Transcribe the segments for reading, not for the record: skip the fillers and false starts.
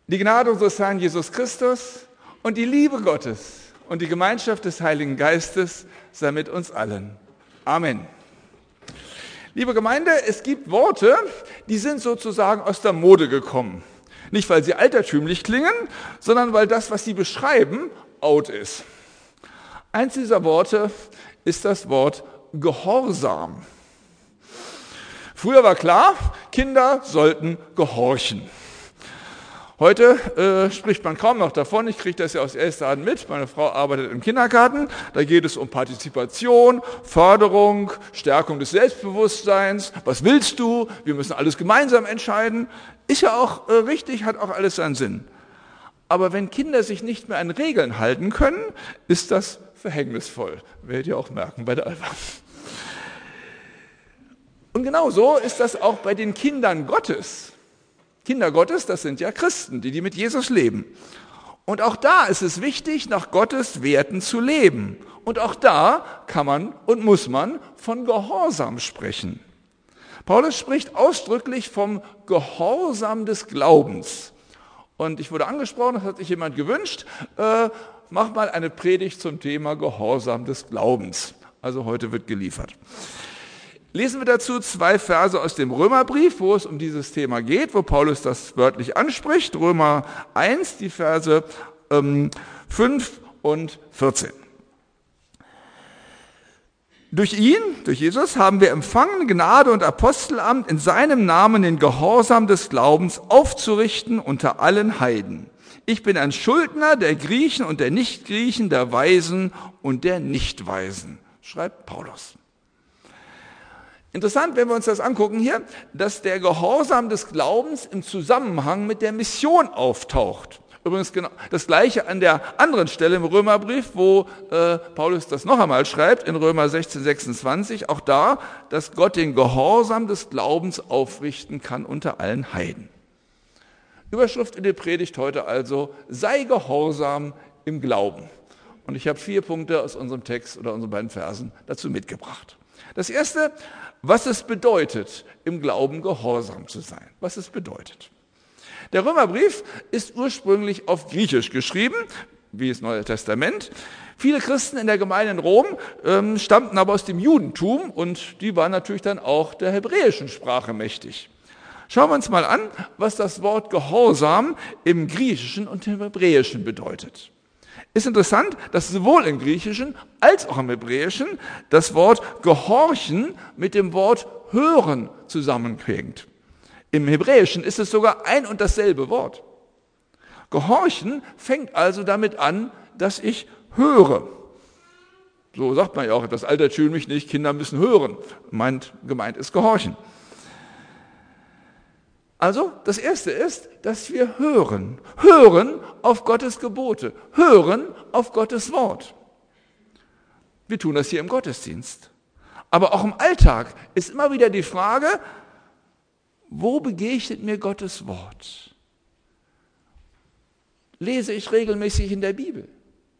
Die Gnade unseres Herrn Jesus Christus und die Liebe Gottes und die Gemeinschaft des Heiligen Geistes sei mit uns allen. Amen. Liebe Gemeinde, es gibt Worte, die sind sozusagen aus der Mode gekommen. Nicht, weil sie altertümlich klingen, sondern weil das, was sie beschreiben, out ist. Eins dieser Worte ist das Wort Gehorsam. Früher war klar, Kinder sollten gehorchen. Heute spricht man kaum noch davon, ich kriege das ja aus erster Hand mit, meine Frau arbeitet im Kindergarten, da geht es um Partizipation, Förderung, Stärkung des Selbstbewusstseins, was willst du, wir müssen alles gemeinsam entscheiden, ist ja auch richtig, hat auch alles seinen Sinn. Aber wenn Kinder sich nicht mehr an Regeln halten können, ist das verhängnisvoll, werdet ihr auch merken bei der Alba. Und genauso ist das auch bei den Kindern Gottes. Kinder Gottes, das sind ja Christen, die mit Jesus leben. Und auch da ist es wichtig, nach Gottes Werten zu leben. Und auch da kann man und muss man von Gehorsam sprechen. Paulus spricht ausdrücklich vom Gehorsam des Glaubens. Und ich wurde angesprochen, das hat sich jemand gewünscht, mach mal eine Predigt zum Thema Gehorsam des Glaubens. Also heute wird geliefert. Lesen wir dazu 2 Verse aus dem Römerbrief, wo es um dieses Thema geht, wo Paulus das wörtlich anspricht. Römer 1, die Verse 5 und 14. Durch ihn, durch Jesus, haben wir empfangen Gnade und Apostelamt, in seinem Namen den Gehorsam des Glaubens aufzurichten unter allen Heiden. Ich bin ein Schuldner der Griechen und der Nichtgriechen, der Weisen und der Nichtweisen, schreibt Paulus. Interessant, wenn wir uns das angucken hier, dass der Gehorsam des Glaubens im Zusammenhang mit der Mission auftaucht. Übrigens genau das Gleiche an der anderen Stelle im Römerbrief, wo Paulus das noch einmal schreibt, in Römer 16, 26, auch da, dass Gott den Gehorsam des Glaubens aufrichten kann unter allen Heiden. Überschrift in der Predigt heute also, sei gehorsam im Glauben. Und ich habe 4 Punkte aus unserem Text oder unseren beiden Versen dazu mitgebracht. Das erste, was es bedeutet, im Glauben gehorsam zu sein. Was es bedeutet. Der Römerbrief ist ursprünglich auf Griechisch geschrieben, wie das Neue Testament. Viele Christen in der Gemeinde in Rom stammten aber aus dem Judentum und die waren natürlich dann auch der hebräischen Sprache mächtig. Schauen wir uns mal an, was das Wort Gehorsam im Griechischen und im Hebräischen bedeutet. Ist interessant, dass sowohl im Griechischen als auch im Hebräischen das Wort gehorchen mit dem Wort hören zusammenhängt. Im Hebräischen ist es sogar ein und dasselbe Wort. Gehorchen fängt also damit an, dass ich höre. So sagt man ja auch etwas altertümlich nicht, Kinder müssen hören. Gemeint ist gehorchen. Also, das erste ist, dass wir hören. Hören auf Gottes Gebote. Hören auf Gottes Wort. Wir tun das hier im Gottesdienst. Aber auch im Alltag ist immer wieder die Frage, wo begegnet mir Gottes Wort? Lese ich regelmäßig in der Bibel?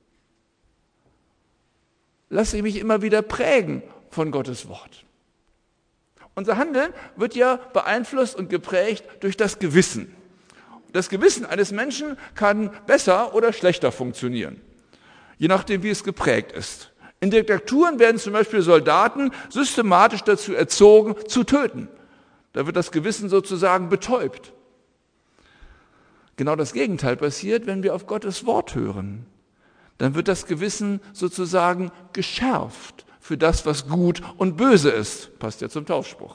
Lasse ich mich immer wieder prägen von Gottes Wort? Unser Handeln wird ja beeinflusst und geprägt durch das Gewissen. Das Gewissen eines Menschen kann besser oder schlechter funktionieren, je nachdem, wie es geprägt ist. In Diktaturen werden zum Beispiel Soldaten systematisch dazu erzogen, zu töten. Da wird das Gewissen sozusagen betäubt. Genau das Gegenteil passiert, wenn wir auf Gottes Wort hören. Dann wird das Gewissen sozusagen geschärft für das, was gut und böse ist. Passt ja zum Taufspruch.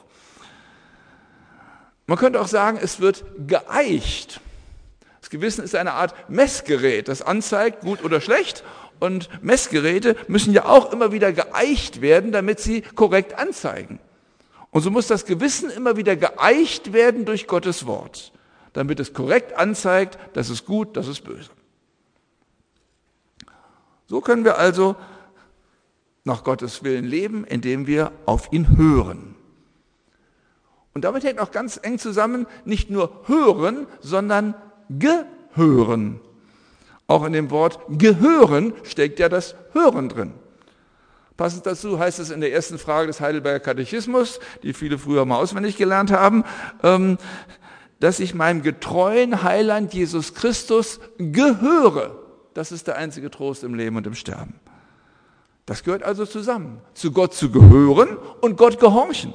Man könnte auch sagen, es wird geeicht. Das Gewissen ist eine Art Messgerät, das anzeigt, gut oder schlecht. Und Messgeräte müssen ja auch immer wieder geeicht werden, damit sie korrekt anzeigen. Und so muss das Gewissen immer wieder geeicht werden durch Gottes Wort, damit es korrekt anzeigt, das ist gut, das ist böse. So können wir also nach Gottes Willen leben, indem wir auf ihn hören. Und damit hängt auch ganz eng zusammen, nicht nur hören, sondern gehören. Auch in dem Wort gehören steckt ja das Hören drin. Passend dazu heißt es in der ersten Frage des Heidelberger Katechismus, die viele früher mal auswendig gelernt haben, dass ich meinem getreuen Heiland Jesus Christus gehöre. Das ist der einzige Trost im Leben und im Sterben. Das gehört also zusammen, zu Gott zu gehören und Gott gehorchen.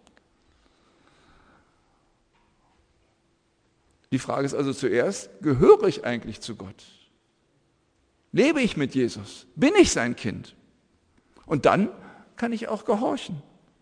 Die Frage ist also zuerst, gehöre ich eigentlich zu Gott? Lebe ich mit Jesus? Bin ich sein Kind? Und dann kann ich auch gehorchen.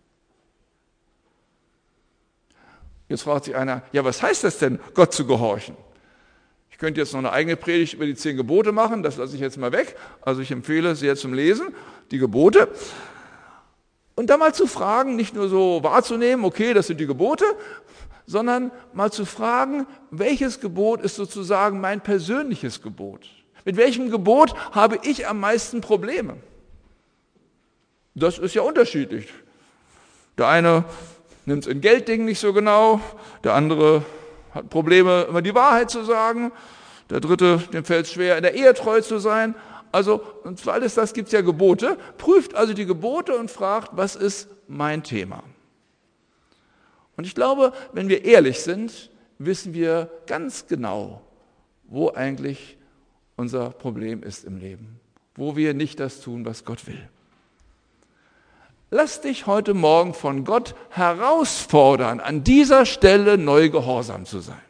Jetzt fragt sich einer, ja, was heißt das denn, Gott zu gehorchen? Ich könnte jetzt noch eine eigene Predigt über die 10 Gebote machen, das lasse ich jetzt mal weg. Also ich empfehle sehr zum Lesen, die Gebote. Und da mal zu fragen, nicht nur so wahrzunehmen, okay, das sind die Gebote, sondern mal zu fragen, welches Gebot ist sozusagen mein persönliches Gebot? Mit welchem Gebot habe ich am meisten Probleme? Das ist ja unterschiedlich. Der eine nimmt es in Gelddingen nicht so genau, der andere hat Probleme, immer die Wahrheit zu sagen, der dritte, dem fällt es schwer, in der Ehe treu zu sein. Also, und für alles das gibt es ja Gebote. Prüft also die Gebote und fragt, was ist mein Thema? Und ich glaube, wenn wir ehrlich sind, wissen wir ganz genau, wo eigentlich unser Problem ist im Leben, wo wir nicht das tun, was Gott will. Lass dich heute Morgen von Gott herausfordern, an dieser Stelle neu gehorsam zu sein.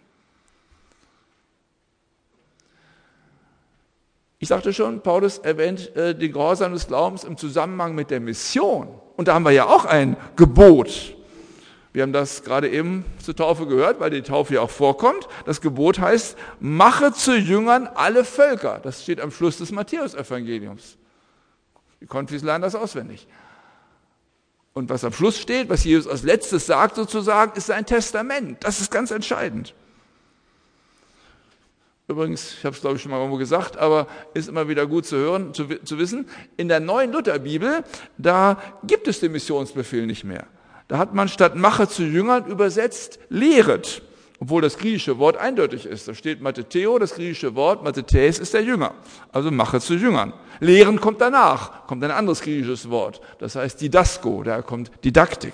Ich sagte schon, Paulus erwähnt den Gehorsam des Glaubens im Zusammenhang mit der Mission. Und da haben wir ja auch ein Gebot. Wir haben das gerade eben zur Taufe gehört, weil die Taufe ja auch vorkommt. Das Gebot heißt, mache zu Jüngern alle Völker. Das steht am Schluss des Matthäus-Evangeliums. Die Konfis lernen das auswendig. Und was am Schluss steht, was Jesus als letztes sagt sozusagen, ist sein Testament. Das ist ganz entscheidend. Übrigens, ich habe es glaube ich schon mal irgendwo gesagt, aber ist immer wieder gut zu hören, zu wissen, in der neuen Lutherbibel, da gibt es den Missionsbefehl nicht mehr. Da hat man statt mache zu Jüngern übersetzt, lehret, obwohl das griechische Wort eindeutig ist. Da steht Matheteo, das griechische Wort, Mathetes ist der Jünger, also mache zu Jüngern. Lehren kommt danach, kommt ein anderes griechisches Wort, das heißt Didasko, daher kommt Didaktik.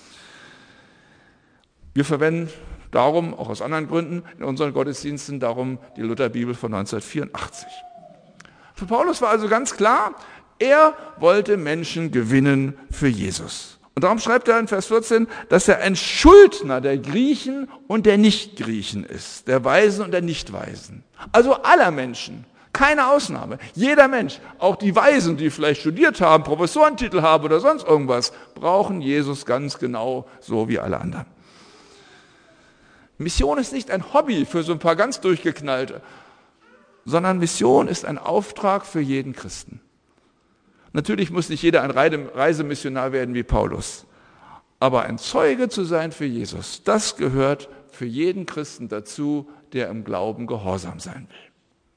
Wir verwenden darum, auch aus anderen Gründen, in unseren Gottesdiensten darum die Lutherbibel von 1984. Für Paulus war also ganz klar, er wollte Menschen gewinnen für Jesus. Und darum schreibt er in Vers 14, dass er ein Schuldner der Griechen und der Nichtgriechen ist, der Weisen und der Nichtweisen. Also aller Menschen, keine Ausnahme. Jeder Mensch, auch die Weisen, die vielleicht studiert haben, Professorentitel haben oder sonst irgendwas, brauchen Jesus ganz genau so wie alle anderen. Mission ist nicht ein Hobby für so ein paar ganz Durchgeknallte, sondern Mission ist ein Auftrag für jeden Christen. Natürlich muss nicht jeder ein Reisemissionar werden wie Paulus, aber ein Zeuge zu sein für Jesus, das gehört für jeden Christen dazu, der im Glauben gehorsam sein will.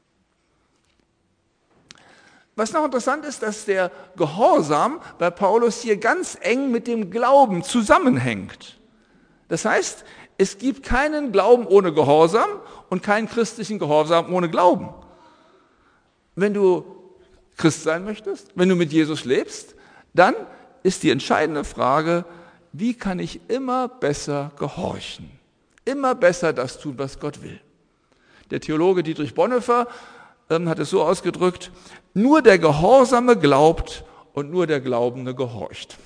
Was noch interessant ist, dass der Gehorsam bei Paulus hier ganz eng mit dem Glauben zusammenhängt. Das heißt, es gibt keinen Glauben ohne Gehorsam und keinen christlichen Gehorsam ohne Glauben. Wenn du Christ sein möchtest, wenn du mit Jesus lebst, dann ist die entscheidende Frage, wie kann ich immer besser gehorchen? Immer besser das tun, was Gott will. Der Theologe Dietrich Bonhoeffer hat es so ausgedrückt, nur der Gehorsame glaubt und nur der Glaubende gehorcht.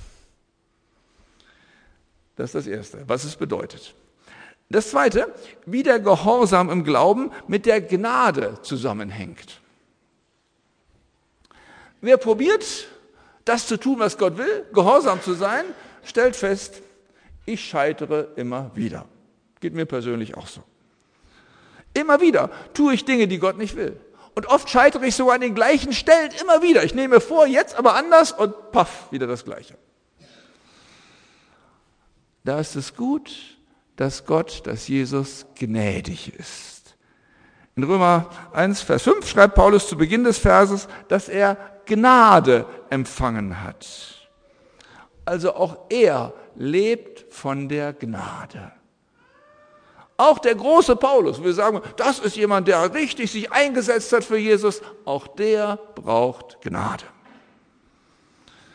Das ist das Erste, was es bedeutet. Das Zweite, wie der Gehorsam im Glauben mit der Gnade zusammenhängt. Wer probiert, das zu tun, was Gott will, gehorsam zu sein, stellt fest, ich scheitere immer wieder. Geht mir persönlich auch so. Immer wieder tue ich Dinge, die Gott nicht will. Und oft scheitere ich sogar an den gleichen Stellen immer wieder. Ich nehme vor, jetzt aber anders und paff, wieder das Gleiche. Da ist es gut, dass Gott, dass Jesus gnädig ist. In Römer 1, Vers 5 schreibt Paulus zu Beginn des Verses, dass er Gnade empfangen hat. Also auch er lebt von der Gnade. Auch der große Paulus, wir sagen, das ist jemand, der richtig sich eingesetzt hat für Jesus, auch der braucht Gnade.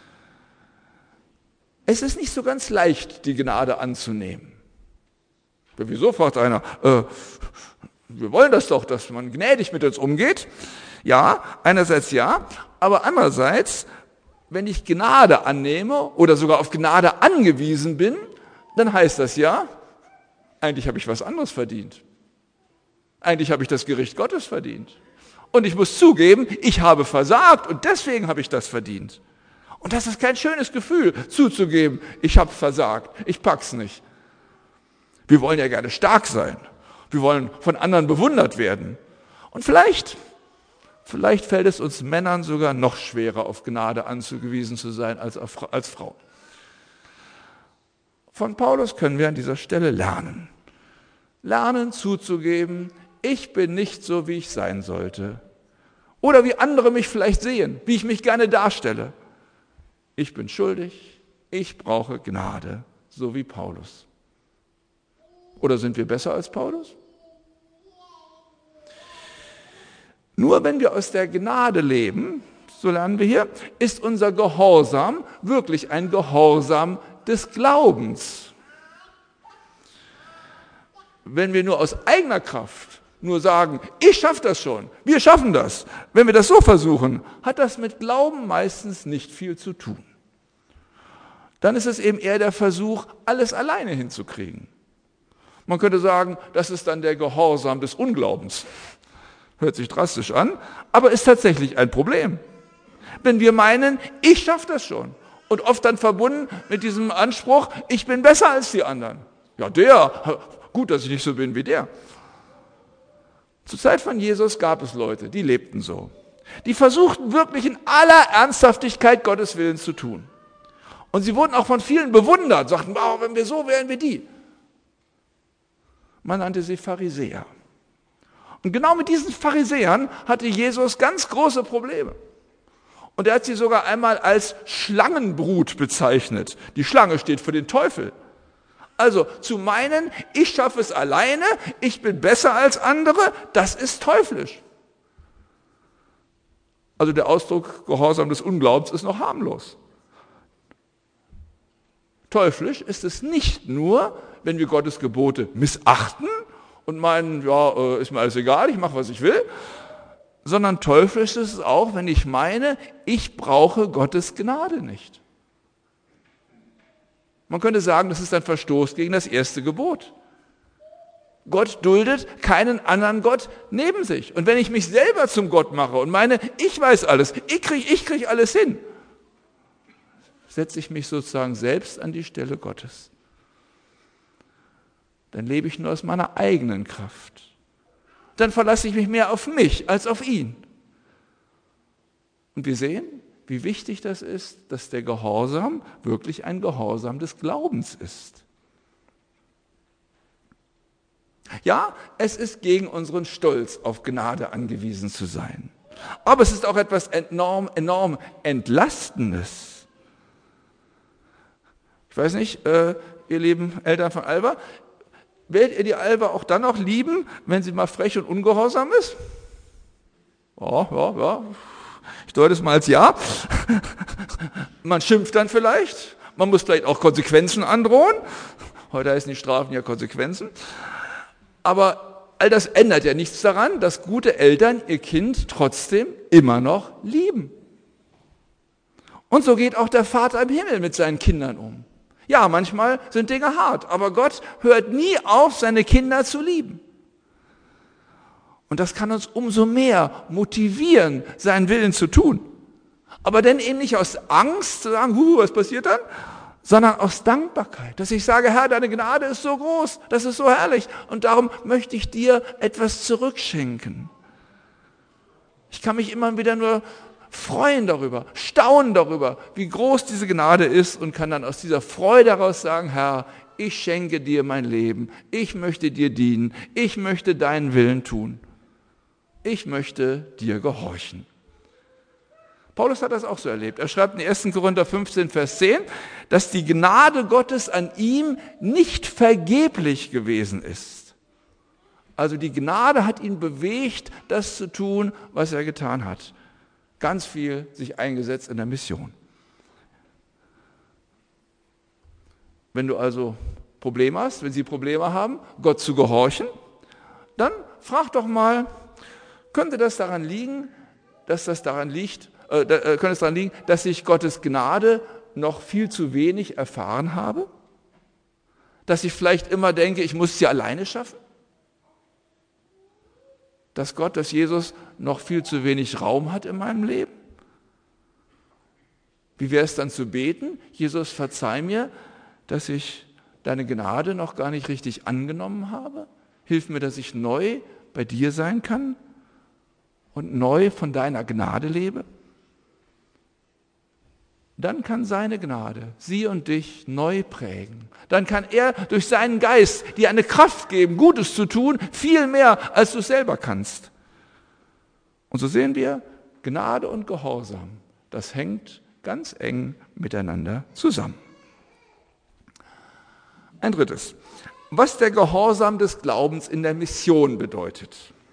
Es ist nicht so ganz leicht, die Gnade anzunehmen. Wieso, fragt einer, wir wollen das doch, dass man gnädig mit uns umgeht. Ja, einerseits ja, aber andererseits, wenn ich Gnade annehme oder sogar auf Gnade angewiesen bin, dann heißt das ja, eigentlich habe ich was anderes verdient. Eigentlich habe ich das Gericht Gottes verdient. Und ich muss zugeben, ich habe versagt und deswegen habe ich das verdient. Und das ist kein schönes Gefühl, zuzugeben, ich habe versagt, ich pack's nicht. Wir wollen ja gerne stark sein. Wir wollen von anderen bewundert werden. Und vielleicht fällt es uns Männern sogar noch schwerer, auf Gnade angewiesen zu sein als Frauen. Von Paulus können wir an dieser Stelle lernen. Lernen zuzugeben, ich bin nicht so, wie ich sein sollte. Oder wie andere mich vielleicht sehen, wie ich mich gerne darstelle. Ich bin schuldig, ich brauche Gnade, so wie Paulus. Oder sind wir besser als Paulus? Nur wenn wir aus der Gnade leben, so lernen wir hier, ist unser Gehorsam wirklich ein Gehorsam des Glaubens. Wenn wir nur aus eigener Kraft nur sagen, ich schaffe das schon, wir schaffen das, wenn wir das so versuchen, hat das mit Glauben meistens nicht viel zu tun. Dann ist es eben eher der Versuch, alles alleine hinzukriegen. Man könnte sagen, das ist dann der Gehorsam des Unglaubens. Hört sich drastisch an, aber ist tatsächlich ein Problem. Wenn wir meinen, ich schaffe das schon und oft dann verbunden mit diesem Anspruch, ich bin besser als die anderen. Ja, gut, dass ich nicht so bin wie der. Zur Zeit von Jesus gab es Leute, die lebten so. Die versuchten wirklich in aller Ernsthaftigkeit Gottes Willen zu tun. Und sie wurden auch von vielen bewundert, sagten, wow, wenn wir so wären wie die. Man nannte sie Pharisäer. Und genau mit diesen Pharisäern hatte Jesus ganz große Probleme. Und er hat sie sogar einmal als Schlangenbrut bezeichnet. Die Schlange steht für den Teufel. Also zu meinen, ich schaffe es alleine, ich bin besser als andere, das ist teuflisch. Also der Ausdruck Gehorsam des Unglaubens ist noch harmlos. Teuflisch ist es nicht nur, wenn wir Gottes Gebote missachten und meinen, ja, ist mir alles egal, ich mache, was ich will, sondern teuflisch ist es auch, wenn ich meine, ich brauche Gottes Gnade nicht. Man könnte sagen, das ist ein Verstoß gegen das erste Gebot. Gott duldet keinen anderen Gott neben sich. Und wenn ich mich selber zum Gott mache und meine, ich weiß alles, ich krieg alles hin, setze ich mich sozusagen selbst an die Stelle Gottes. Dann lebe ich nur aus meiner eigenen Kraft. Dann verlasse ich mich mehr auf mich als auf ihn. Und wir sehen, wie wichtig das ist, dass der Gehorsam wirklich ein Gehorsam des Glaubens ist. Ja, es ist gegen unseren Stolz auf Gnade angewiesen zu sein. Aber es ist auch etwas enorm Entlastendes. Ich weiß nicht, ihr lieben Eltern von Alba, werdet ihr die Alba auch dann noch lieben, wenn sie mal frech und ungehorsam ist? Ja. Ich deute es mal als ja. Man schimpft dann vielleicht. Man muss vielleicht auch Konsequenzen androhen. Heute heißen die Strafen ja Konsequenzen. Aber all das ändert ja nichts daran, dass gute Eltern ihr Kind trotzdem immer noch lieben. Und so geht auch der Vater im Himmel mit seinen Kindern um. Ja, manchmal sind Dinge hart, aber Gott hört nie auf, seine Kinder zu lieben. Und das kann uns umso mehr motivieren, seinen Willen zu tun. Aber dann eben nicht aus Angst zu sagen, was passiert dann? Sondern aus Dankbarkeit, dass ich sage, Herr, deine Gnade ist so groß, das ist so herrlich und darum möchte ich dir etwas zurückschenken. Ich kann mich immer wieder nur freuen darüber, staunen darüber, wie groß diese Gnade ist und kann dann aus dieser Freude heraus sagen, Herr, ich schenke dir mein Leben, ich möchte dir dienen, ich möchte deinen Willen tun, ich möchte dir gehorchen. Paulus hat das auch so erlebt. Er schreibt in 1. Korinther 15, Vers 10, dass die Gnade Gottes an ihm nicht vergeblich gewesen ist. Also die Gnade hat ihn bewegt, das zu tun, was er getan hat. Ganz viel sich eingesetzt in der Mission. Wenn du also Probleme hast, wenn Sie Probleme haben, Gott zu gehorchen, dann frag doch mal, könnte es daran liegen, dass ich Gottes Gnade noch viel zu wenig erfahren habe? Dass ich vielleicht immer denke, ich muss es ja alleine schaffen? Dass Jesus noch viel zu wenig Raum hat in meinem Leben? Wie wäre es dann zu beten? Jesus, verzeih mir, dass ich deine Gnade noch gar nicht richtig angenommen habe. Hilf mir, dass ich neu bei dir sein kann und neu von deiner Gnade lebe. Dann kann seine Gnade sie und dich neu prägen. Dann kann er durch seinen Geist dir eine Kraft geben, Gutes zu tun, viel mehr, als du selber kannst. Und so sehen wir, Gnade und Gehorsam, das hängt ganz eng miteinander zusammen. Ein drittes, was der Gehorsam des Glaubens in der Mission bedeutet.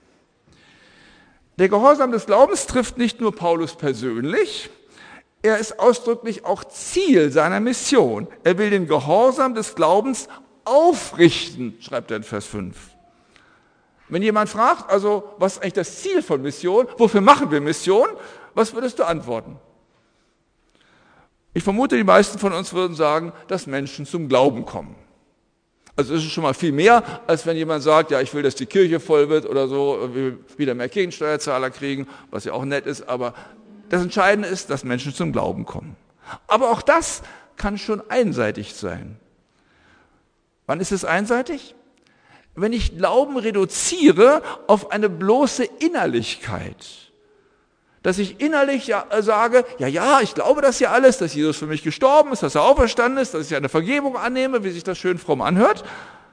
Der Gehorsam des Glaubens trifft nicht nur Paulus persönlich, er ist ausdrücklich auch Ziel seiner Mission. Er will den Gehorsam des Glaubens aufrichten, schreibt er in Vers 5. Wenn jemand fragt, also was ist eigentlich das Ziel von Mission, wofür machen wir Mission, was würdest du antworten? Ich vermute, die meisten von uns würden sagen, dass Menschen zum Glauben kommen. Also es ist schon mal viel mehr, als wenn jemand sagt, ja, ich will, dass die Kirche voll wird oder so, wir wieder mehr Kirchensteuerzahler kriegen, was ja auch nett ist, aber das Entscheidende ist, dass Menschen zum Glauben kommen. Aber auch das kann schon einseitig sein. Wann ist es einseitig? Wenn ich Glauben reduziere auf eine bloße Innerlichkeit. Dass ich innerlich sage, ja, ich glaube das ja alles, dass Jesus für mich gestorben ist, dass er auferstanden ist, dass ich eine Vergebung annehme, wie sich das schön fromm anhört.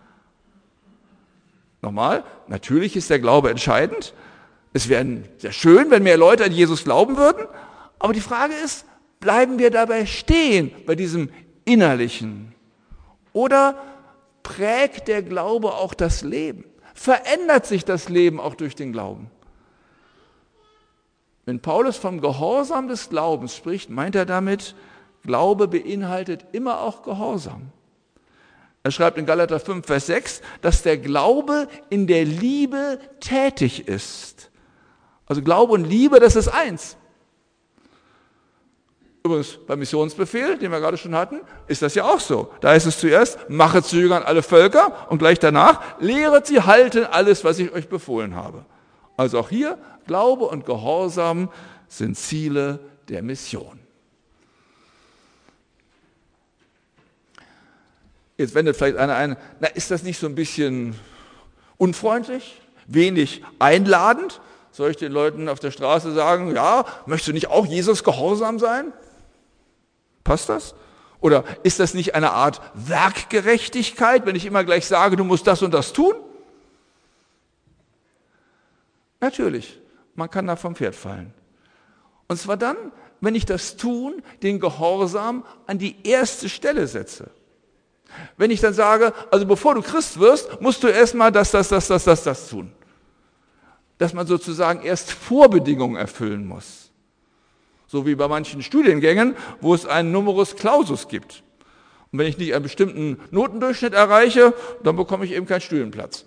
Nochmal, natürlich ist der Glaube entscheidend. Es wäre sehr schön, wenn mehr Leute an Jesus glauben würden. Aber die Frage ist, bleiben wir dabei stehen, bei diesem Innerlichen? Oder prägt der Glaube auch das Leben? Verändert sich das Leben auch durch den Glauben? Wenn Paulus vom Gehorsam des Glaubens spricht, meint er damit, Glaube beinhaltet immer auch Gehorsam. Er schreibt in Galater 5, Vers 6, dass der Glaube in der Liebe tätig ist. Also Glaube und Liebe, das ist eins. Übrigens, beim Missionsbefehl, den wir gerade schon hatten, ist das ja auch so. Da heißt es zuerst, mache zu Jüngern alle Völker und gleich danach, lehret sie halten alles, was ich euch befohlen habe. Also auch hier, Glaube und Gehorsam sind Ziele der Mission. Jetzt wendet vielleicht einer ein, ist das nicht so ein bisschen unfreundlich, wenig einladend? Soll ich den Leuten auf der Straße sagen, ja, möchtest du nicht auch Jesus gehorsam sein? Passt das? Oder ist das nicht eine Art Werkgerechtigkeit, wenn ich immer gleich sage, du musst das und das tun? Natürlich, man kann da vom Pferd fallen. Und zwar dann, wenn ich das Tun, den Gehorsam an die erste Stelle setze. Wenn ich dann sage, also bevor du Christ wirst, musst du erstmal das tun. Dass man sozusagen erst Vorbedingungen erfüllen muss. So wie bei manchen Studiengängen, wo es einen Numerus Clausus gibt. Und wenn ich nicht einen bestimmten Notendurchschnitt erreiche, dann bekomme ich eben keinen Studienplatz.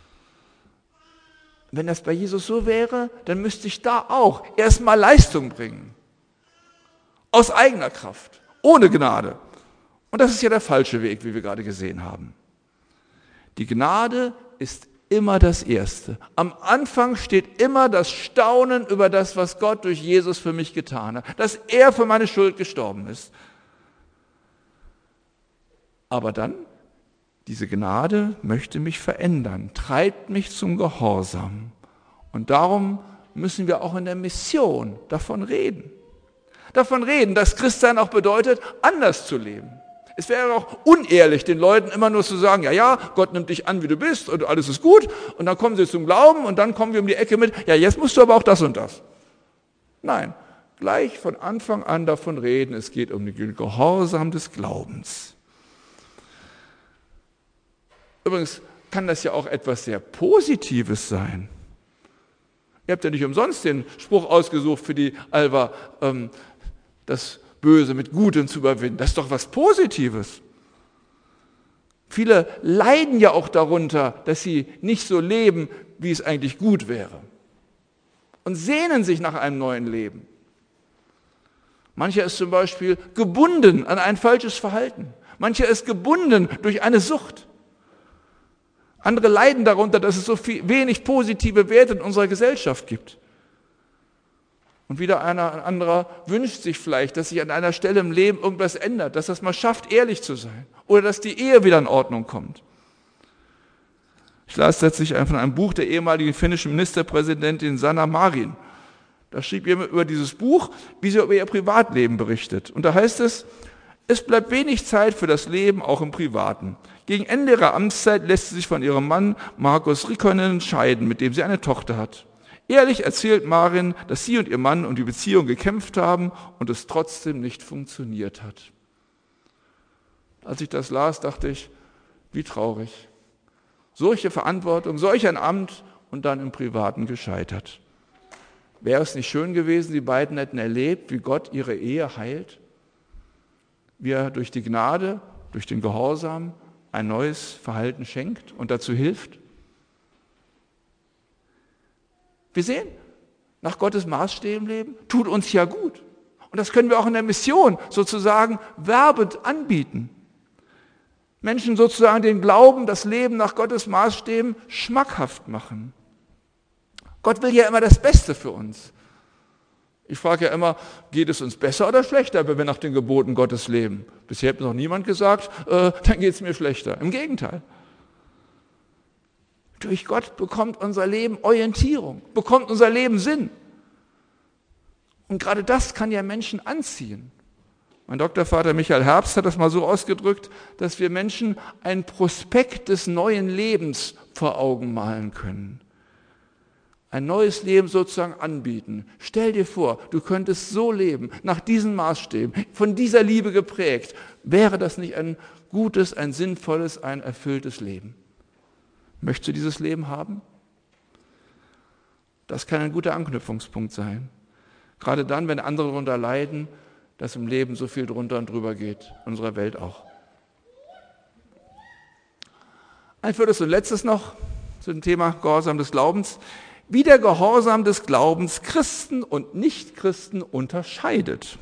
Wenn das bei Jesus so wäre, dann müsste ich da auch erstmal Leistung bringen. Aus eigener Kraft, ohne Gnade. Und das ist ja der falsche Weg, wie wir gerade gesehen haben. Die Gnade ist immer das Erste. Am Anfang steht immer das Staunen über das, was Gott durch Jesus für mich getan hat, dass er für meine Schuld gestorben ist. Aber dann, diese Gnade möchte mich verändern, treibt mich zum Gehorsam. Und darum müssen wir auch in der Mission davon reden. Davon reden, dass Christsein auch bedeutet, anders zu leben. Es wäre auch unehrlich, den Leuten immer nur zu sagen, ja, Gott nimmt dich an, wie du bist und alles ist gut und dann kommen sie zum Glauben und dann kommen wir um die Ecke mit, ja, jetzt musst du aber auch das und das. Nein, gleich von Anfang an davon reden, es geht um den Gehorsam des Glaubens. Übrigens kann das ja auch etwas sehr Positives sein. Ihr habt ja nicht umsonst den Spruch ausgesucht für die Alva, das Böse mit Gutem zu überwinden. Das ist doch was Positives. Viele leiden ja auch darunter, dass sie nicht so leben, wie es eigentlich gut wäre. Und sehnen sich nach einem neuen Leben. Mancher ist zum Beispiel gebunden an ein falsches Verhalten. Mancher ist gebunden durch eine Sucht. Andere leiden darunter, dass es so wenig positive Werte in unserer Gesellschaft gibt. Und wieder ein anderer wünscht sich vielleicht, dass sich an einer Stelle im Leben irgendwas ändert, dass das mal schafft, ehrlich zu sein. Oder dass die Ehe wieder in Ordnung kommt. Ich las letztlich von einem Buch der ehemaligen finnischen Ministerpräsidentin Sanna Marin. Da schrieb jemand über dieses Buch, wie sie über ihr Privatleben berichtet. Und da heißt es, es bleibt wenig Zeit für das Leben, auch im Privaten. Gegen Ende ihrer Amtszeit lässt sie sich von ihrem Mann Markus Rikkonen scheiden, mit dem sie eine Tochter hat. Ehrlich erzählt Marin, dass sie und ihr Mann um die Beziehung gekämpft haben und es trotzdem nicht funktioniert hat. Als ich das las, dachte ich, wie traurig. Solche Verantwortung, solch ein Amt und dann im Privaten gescheitert. Wäre es nicht schön gewesen, die beiden hätten erlebt, wie Gott ihre Ehe heilt? Wie er durch die Gnade, durch den Gehorsam ein neues Verhalten schenkt und dazu hilft? Wir sehen, nach Gottes Maßstäben leben, tut uns ja gut. Und das können wir auch in der Mission sozusagen werbend anbieten. Menschen sozusagen den Glauben, das Leben nach Gottes Maßstäben schmackhaft machen. Gott will ja immer das Beste für uns. Ich frage ja immer, geht es uns besser oder schlechter, wenn wir nach den Geboten Gottes leben? Bisher hat noch niemand gesagt, dann geht es mir schlechter. Im Gegenteil. Durch Gott bekommt unser Leben Orientierung, bekommt unser Leben Sinn. Und gerade das kann ja Menschen anziehen. Mein Doktorvater Michael Herbst hat das mal so ausgedrückt, dass wir Menschen einen Prospekt des neuen Lebens vor Augen malen können. Ein neues Leben sozusagen anbieten. Stell dir vor, du könntest so leben, nach diesen Maßstäben, von dieser Liebe geprägt. Wäre das nicht ein gutes, ein sinnvolles, ein erfülltes Leben? Möchtest du dieses Leben haben? Das kann ein guter Anknüpfungspunkt sein. Gerade dann, wenn andere darunter leiden, dass im Leben so viel drunter und drüber geht, in unserer Welt auch. Ein viertes und letztes noch zu dem Thema Gehorsam des Glaubens. Wie der Gehorsam des Glaubens Christen und Nichtchristen unterscheidet.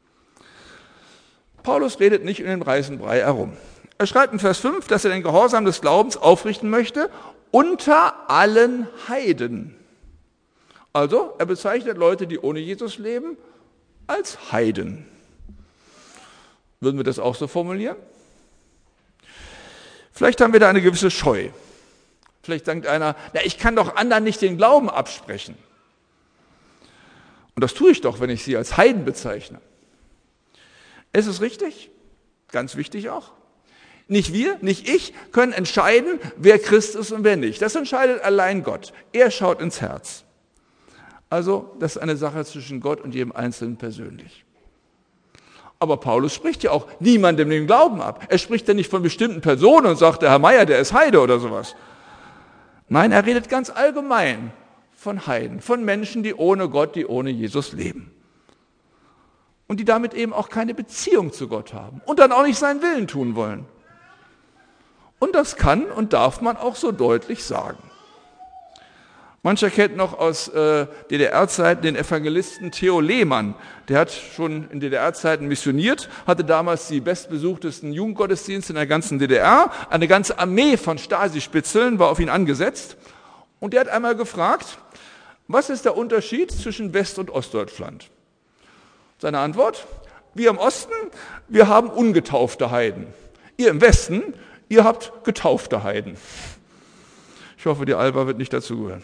Paulus redet nicht in den heißen Brei herum. Er schreibt in Vers 5, dass er den Gehorsam des Glaubens aufrichten möchte unter allen Heiden. Also, er bezeichnet Leute, die ohne Jesus leben, als Heiden. Würden wir das auch so formulieren? Vielleicht haben wir da eine gewisse Scheu. Vielleicht denkt einer, na, ich kann doch anderen nicht den Glauben absprechen. Und das tue ich doch, wenn ich sie als Heiden bezeichne. Ist es richtig? Ganz wichtig auch. Nicht wir, nicht ich können entscheiden, wer Christ ist und wer nicht. Das entscheidet allein Gott. Er schaut ins Herz. Also, das ist eine Sache zwischen Gott und jedem Einzelnen persönlich. Aber Paulus spricht ja auch niemandem den Glauben ab. Er spricht ja nicht von bestimmten Personen und sagt, der Herr Meier, der ist Heide oder sowas. Nein, er redet ganz allgemein von Heiden, von Menschen, die ohne Gott, die ohne Jesus leben. Und die damit eben auch keine Beziehung zu Gott haben und dann auch nicht seinen Willen tun wollen. Und das kann und darf man auch so deutlich sagen. Mancher kennt noch aus DDR-Zeiten den Evangelisten Theo Lehmann. Der hat schon in DDR-Zeiten missioniert, hatte damals die bestbesuchtesten Jugendgottesdienste in der ganzen DDR. Eine ganze Armee von Stasi-Spitzeln war auf ihn angesetzt. Und der hat einmal gefragt, was ist der Unterschied zwischen West- und Ostdeutschland? Seine Antwort, wir im Osten, wir haben ungetaufte Heiden. Ihr im Westen, ihr habt getaufte Heiden. Ich hoffe, die Alba wird nicht dazugehören.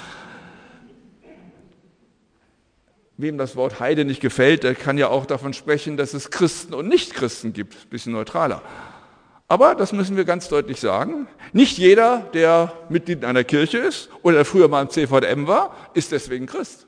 Wem das Wort Heide nicht gefällt, der kann ja auch davon sprechen, dass es Christen und Nichtchristen gibt. Ein bisschen neutraler. Aber, das müssen wir ganz deutlich sagen, nicht jeder, der Mitglied in einer Kirche ist oder der früher mal im CVM war, ist deswegen Christ.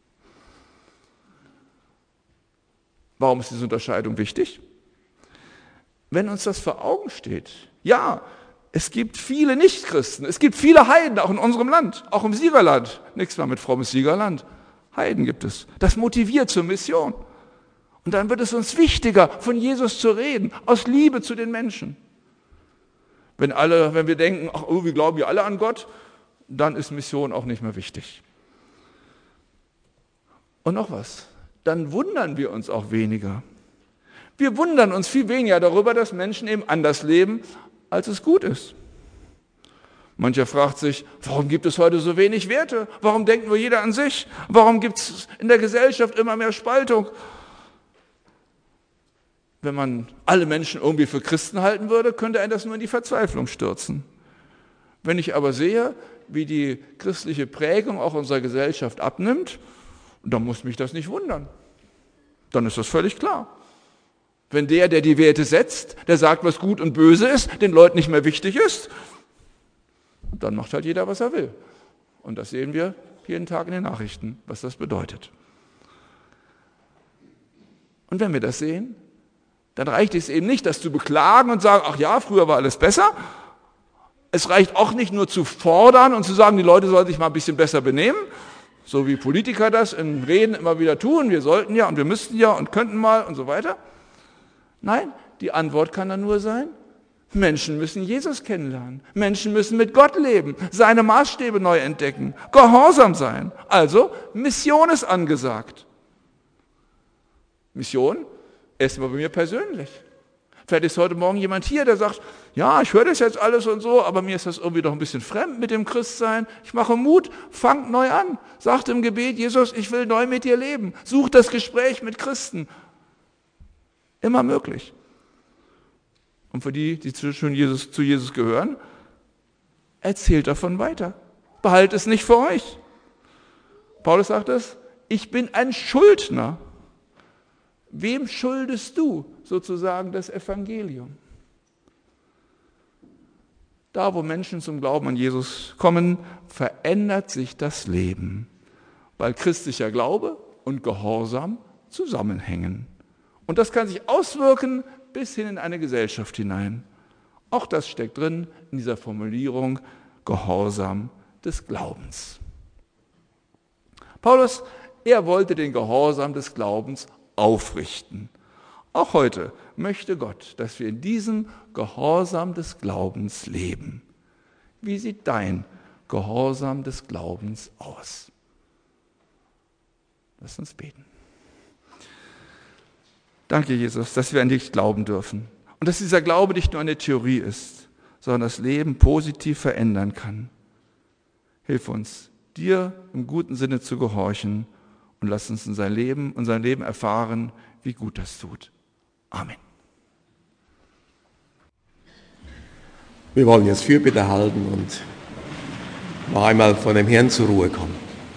Warum ist diese Unterscheidung wichtig? Wenn uns das vor Augen steht, ja, es gibt viele Nichtchristen, es gibt viele Heiden, auch in unserem Land, auch im Siegerland. Nichts mehr mit frommes Siegerland. Heiden gibt es. Das motiviert zur Mission. Und dann wird es uns wichtiger, von Jesus zu reden, aus Liebe zu den Menschen. Wenn wir denken, ach, wir glauben ja alle an Gott, dann ist Mission auch nicht mehr wichtig. Und noch was, dann wundern wir uns auch weniger. Wir wundern uns viel weniger darüber, dass Menschen eben anders leben, als es gut ist. Mancher fragt sich, warum gibt es heute so wenig Werte? Warum denkt nur jeder an sich? Warum gibt es in der Gesellschaft immer mehr Spaltung? Wenn man alle Menschen irgendwie für Christen halten würde, könnte einen das nur in die Verzweiflung stürzen. Wenn ich aber sehe, wie die christliche Prägung auch unserer Gesellschaft abnimmt, dann muss mich das nicht wundern. Dann ist das völlig klar. Wenn der die Werte setzt, der sagt, was gut und böse ist, den Leuten nicht mehr wichtig ist, dann macht halt jeder, was er will. Und das sehen wir jeden Tag in den Nachrichten, was das bedeutet. Und wenn wir das sehen, dann reicht es eben nicht, das zu beklagen und sagen, ach ja, früher war alles besser. Es reicht auch nicht nur zu fordern und zu sagen, die Leute sollen sich mal ein bisschen besser benehmen, so wie Politiker das in Reden immer wieder tun, wir sollten ja und wir müssten ja und könnten mal und so weiter. Nein, die Antwort kann dann nur sein, Menschen müssen Jesus kennenlernen, Menschen müssen mit Gott leben, seine Maßstäbe neu entdecken, gehorsam sein. Also Mission ist angesagt. Mission erstmal bei mir persönlich. Vielleicht ist heute Morgen jemand hier, der sagt, ja, ich höre das jetzt alles und so, aber mir ist das irgendwie doch ein bisschen fremd mit dem Christsein. Ich mache Mut, fangt neu an. Sagt im Gebet, Jesus, ich will neu mit dir leben. Sucht das Gespräch mit Christen. Immer möglich. Und für die schon zu Jesus gehören, erzählt davon weiter. Behaltet es nicht für euch. Paulus sagt es, ich bin ein Schuldner. Wem schuldest du sozusagen das Evangelium? Da, wo Menschen zum Glauben an Jesus kommen, verändert sich das Leben, weil christlicher Glaube und Gehorsam zusammenhängen. Und das kann sich auswirken bis hin in eine Gesellschaft hinein. Auch das steckt drin in dieser Formulierung Gehorsam des Glaubens. Paulus, er wollte den Gehorsam des Glaubens aufrichten. Auch heute möchte Gott, dass wir in diesem Gehorsam des Glaubens leben. Wie sieht dein Gehorsam des Glaubens aus? Lass uns beten. Danke, Jesus, dass wir an dich glauben dürfen und dass dieser Glaube nicht nur eine Theorie ist, sondern das Leben positiv verändern kann. Hilf uns, dir im guten Sinne zu gehorchen und lass uns unser Leben erfahren, wie gut das tut. Amen. Wir wollen jetzt Fürbitte halten und noch einmal vor dem Herrn zur Ruhe kommen.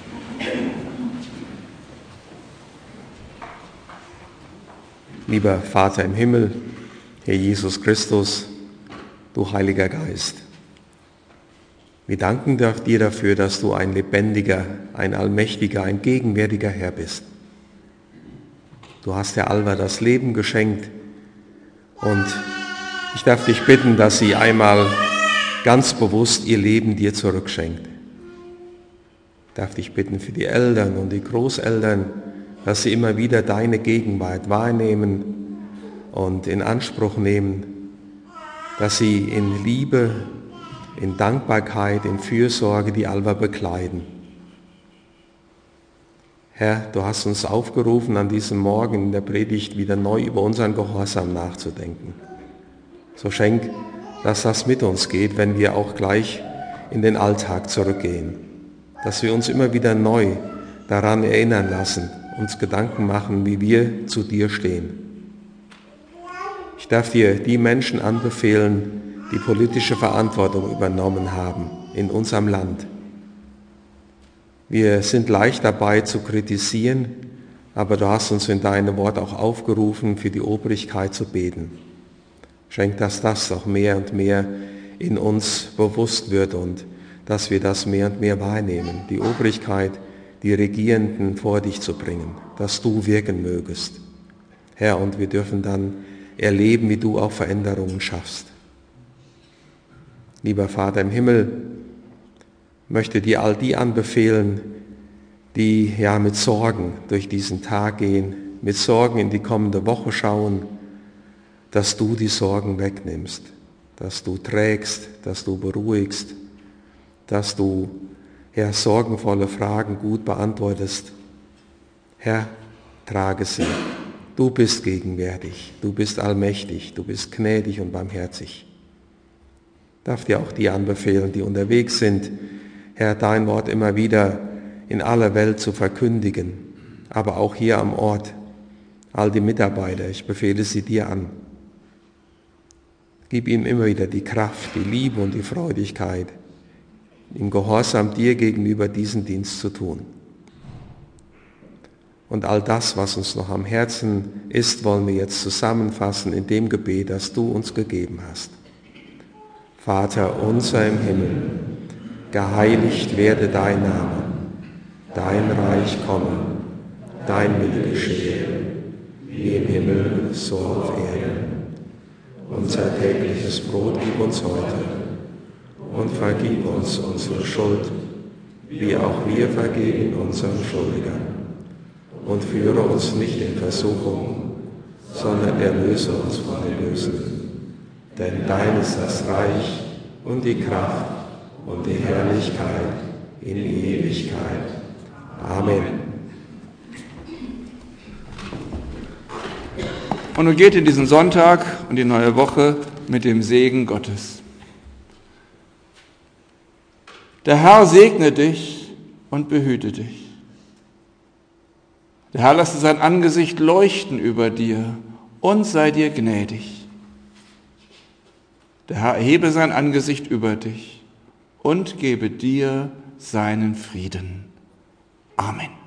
Lieber Vater im Himmel, Herr Jesus Christus, du Heiliger Geist, wir danken dir dafür, dass du ein lebendiger, ein allmächtiger, ein gegenwärtiger Herr bist. Du hast der Alva das Leben geschenkt und ich darf dich bitten, dass sie einmal ganz bewusst ihr Leben dir zurückschenkt. Ich darf dich bitten für die Eltern und die Großeltern, dass sie immer wieder deine Gegenwart wahrnehmen und in Anspruch nehmen, dass sie in Liebe, in Dankbarkeit, in Fürsorge die Alva bekleiden. Herr, du hast uns aufgerufen, an diesem Morgen in der Predigt wieder neu über unseren Gehorsam nachzudenken. So schenk, dass das mit uns geht, wenn wir auch gleich in den Alltag zurückgehen. Dass wir uns immer wieder neu daran erinnern lassen, uns Gedanken machen, wie wir zu dir stehen. Ich darf dir die Menschen anbefehlen, die politische Verantwortung übernommen haben in unserem Land. Wir sind leicht dabei zu kritisieren, aber du hast uns in deinem Wort auch aufgerufen, für die Obrigkeit zu beten. Schenk, dass das doch mehr und mehr in uns bewusst wird und dass wir das mehr und mehr wahrnehmen, die Obrigkeit, die Regierenden vor dich zu bringen, dass du wirken mögest. Herr, und wir dürfen dann erleben, wie du auch Veränderungen schaffst. Lieber Vater im Himmel, möchte dir all die anbefehlen, die ja mit Sorgen durch diesen Tag gehen, mit Sorgen in die kommende Woche schauen, dass du die Sorgen wegnimmst, dass du trägst, dass du beruhigst, dass du, Herr, sorgenvolle Fragen gut beantwortest. Herr, trage sie. Du bist gegenwärtig, du bist allmächtig, du bist gnädig und barmherzig. Ich darf dir auch die anbefehlen, die unterwegs sind, Herr, dein Wort immer wieder in aller Welt zu verkündigen, aber auch hier am Ort, all die Mitarbeiter, ich befehle sie dir an. Gib ihm immer wieder die Kraft, die Liebe und die Freudigkeit, im Gehorsam dir gegenüber diesen Dienst zu tun. Und all das, was uns noch am Herzen ist, wollen wir jetzt zusammenfassen in dem Gebet, das du uns gegeben hast. Vater unser im Himmel, geheiligt werde dein Name, dein Reich komme, dein Wille geschehe, wie im Himmel, so auf Erden. Unser tägliches Brot gib uns heute und vergib uns unsere Schuld, wie auch wir vergeben unseren Schuldigern. Und führe uns nicht in Versuchung, sondern erlöse uns von dem Bösen. Denn dein ist das Reich und die Kraft und die Herrlichkeit in Ewigkeit. Amen. Und nun geht in diesen Sonntag und die neue Woche mit dem Segen Gottes. Der Herr segne dich und behüte dich. Der Herr lasse sein Angesicht leuchten über dir und sei dir gnädig. Der Herr erhebe sein Angesicht über dich und gebe dir seinen Frieden. Amen.